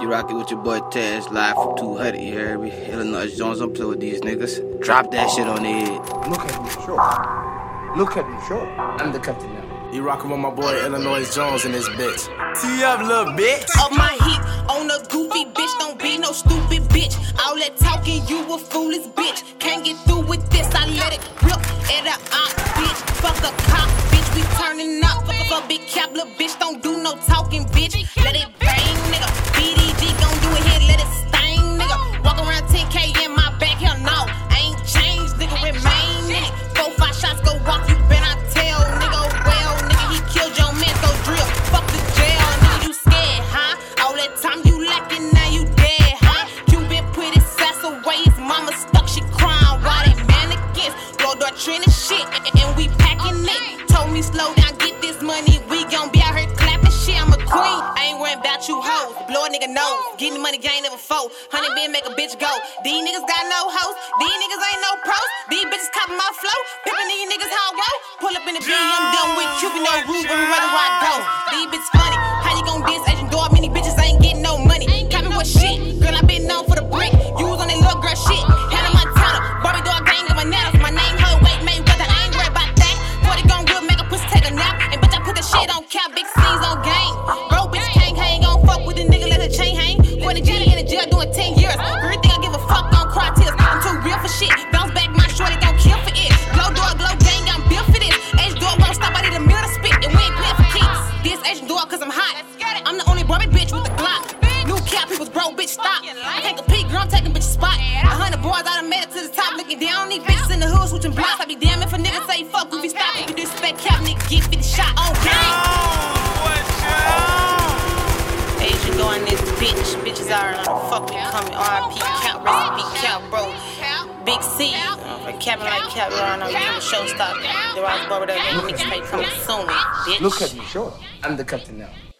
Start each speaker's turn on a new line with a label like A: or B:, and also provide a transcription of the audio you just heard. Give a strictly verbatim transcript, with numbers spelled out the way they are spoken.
A: You rockin' with your boy Taz, live from two hundred, you heard me? Illinois Jones, don't play with these niggas. Drop that shit on their head.
B: Look at me, sure. Look at me, sure. I'm the captain now.
C: You rockin' with my boy Illinois Jones in this bitch. Tee up, little bitch.
D: Up my heat on a goofy bitch, don't be no stupid bitch. All that talking, you a foolish bitch. Can't get through with this, I let it rip at a op, bitch. Fuck a cop, bitch, we turning up. Fuck a big cap, little bitch, don't do no talking, bitch. Let it bang, nigga. B D G gon' do it here, let it stain, nigga. Walk around ten K in my back, hell no. I ain't changed, nigga, remain in it. Four, five shots go walk, you better not tell, nigga. Well, nigga, he killed your man, so drill. Fuck the jail, nigga, you scared, huh? All that time you lacking, now you dead, huh? You been put his ass away, his mama stuck, she crying. Why they mannequins? Roll door trending shit, and, and we packing it. Told me slow down, get this money, we gon' be out here clapping shit. I'm a queen, I ain't worrying about you hoes. Blow a nigga nose, getting money, gang never fold. Hundred been make a bitch go. These niggas got no hoes, these niggas ain't no pros. These bitches copy my flow, pimpin' these niggas how I roll. Pull up in the B M, done with Cupid, no rules, but we running where I go. These bitches funny, how you gon' diss agent door? Many bitches ain't getting no money. Copy what shit, girl, I been known for the brick. You was on that little girl shit. Hannah Montana, Barbie dog gang of bananas. My name, her weight, Mayweather, I ain't worried about that. forty gon' good, make a pussy take a nap. And bitch, I put the shit on cap, big C's on game. Bro, bitch, can't hang on, fuck with a nigga, let her chain hang. forty G in the jail doing ten years. Everything I give a fuck on cry tears. I'm too real for shit. Bounce back, my shorty gon' kill for it. Glow door, glow gang, I'm built for this. H door won't stop, I need a mirror to spit. And we ain't playing for keeps. This H door, cause I'm hot. I'm the only Barbie bitch with the Glock. New cap, people's broke, bitch, stop. I can't compete, girl, I'm taking bitch spot. A hundred boys, I done made it to the top. Looking down on these bitches in the hood, switching blocks. I be damn if a nigga say fuck, we be stopping. You disrespect cap, nigga, get fifty shot on gang. Asian going this bitch. Bitches are on the fucking coming. R I P cap, recipe cap, bro. Big C. Uh, capping like cap, I know you know the show stop. The Ross Barber, that mixtape coming soon, bitch.
B: Look at me, sure. I'm the captain now.